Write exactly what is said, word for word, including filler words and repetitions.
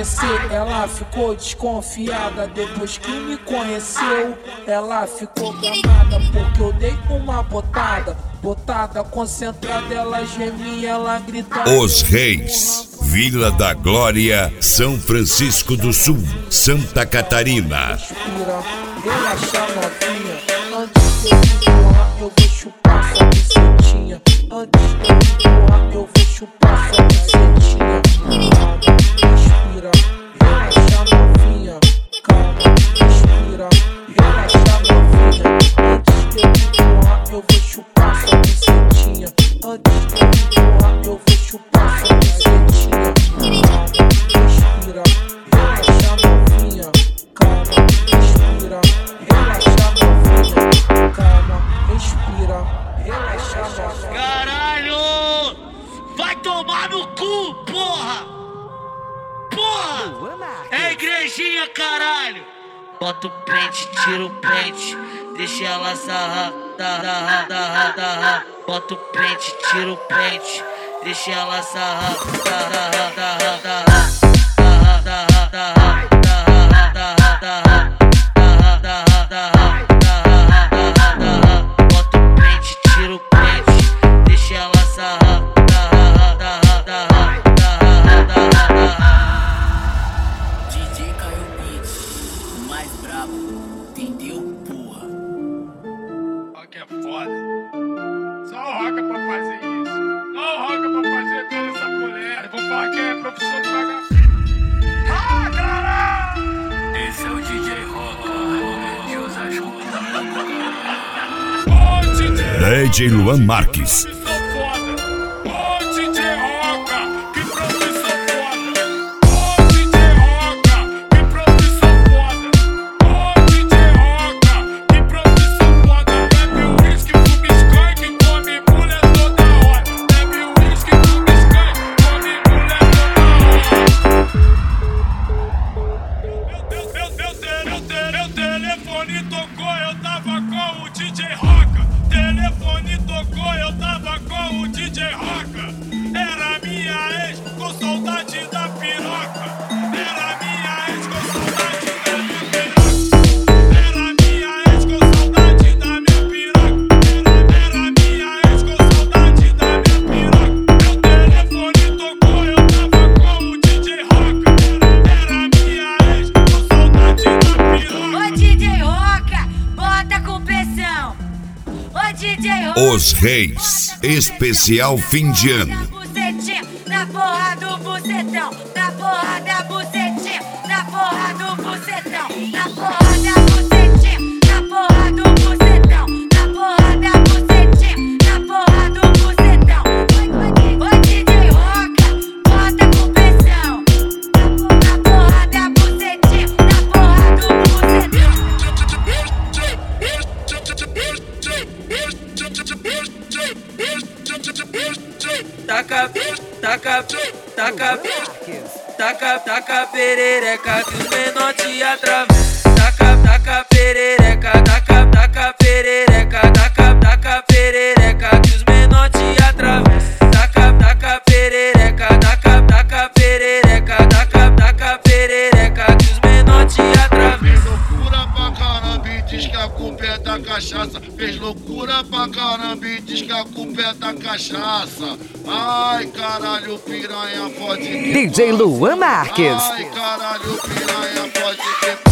conhecer. Ela ficou desconfiada depois que me conheceu. Ela ficou gamada porque eu dei uma botada. Botada concentrada, ela gemia, ela gritava. Os Reis, Vila da Glória, São Francisco do Sul, Santa Catarina. Respira, relaxa novinha. Antes de empurrar, eu vou chupar sua bucetinha. Antes de empurrar, eu vou chupar sua bucetinha. Respira, relaxa novinha. Calma, respira, relaxa novinha. Antes de empurrar, eu vou chupar sua bucetinha. Antes de empurrar, eu vou chupar sua bucetinha. Respira, relaxa novinha. Calma, respira, relaxa novinha. Calma, respira, relaxa novinha. Caralho! Vai tomar no cu, porra! Porra! É igrejinha, caralho! Bota o pente, tira o pente, deixa ela sarrar, sarrar, sarrar, sarrar. Bota o pente, tira o pente, deixa ela sarrar, sarrar, sarrar, sarrar. Sarrar, sarrar, sarrar, sarrar, sarrar, sarrar. Sarrar, sarrar, sarrar, sarrar, sarrar, sarrar. Bota o pente, tira o pente, deixa ela sarrar, sarrar, sarrar, sarrar, sarrar, sarrar. D J Caio Beat, o mais brabo, entendeu, porra? Rock é foda. Só o Rock é pra fazer isso. Só o Rock é pra fazer toda essa mulher. Eu vou falar que é profissão de vagabundo. Ah, caralho! Esse é o D J Rock, de usar junto da Ô, D J! D J Luan Marques. Profissão foda. Ô, D J Roca, que profissão foda. Ô, D J Roca, que profissão foda. Ô, D J Roca, que profissão foda. Bebe o uísque, fuma skunk, come mulher toda hora. Bebe o uísque, fuma skunk, come mulher toda hora. Meu, meu, meu, meu, meu, meu telefone tocou, eu tava com o D J Roca. Telefone tocou, eu tava com o D J Roca. Era minha ex com saudade da piroca. Era minha ex com saudade da minha piroca. Era minha ex com saudade da minha piroca. Era minha ex com saudade da minha piroca. Meu telefone tocou, eu tava com o D J Roca. Era minha ex com saudade da piroca. Ô D J Roca, bota com pressão. Ô D J Roca, Os Reis, especial fim de ano. bucetinha, na porra do bucetão, na porra da bucetinha, na porra do bucetão, na porra da bucetinha, na porra do bucetão, na porra da bucetinha, na porra do bucetão. Ô D J Roca, bota com pressão, na porra da bucetinha, na porra do bucetão. Taca, taca, taca, taca, taca perereca que os menor te atravessam. Taca, taca perereca, taca, taca perereca, taca, taca perereca que os menor te atravessam. Taca, taca perereca, taca, taca perereca, taca, taca perereca que os menor te atravessam. Loucura pra caramba e diz que a culpa é da cachaça. Fez loucura pra caramba e diz que a culpa é da cachaça. Ai, caralho, piranha pode que D J Luan Marques. Ai, caralho, piranha pode que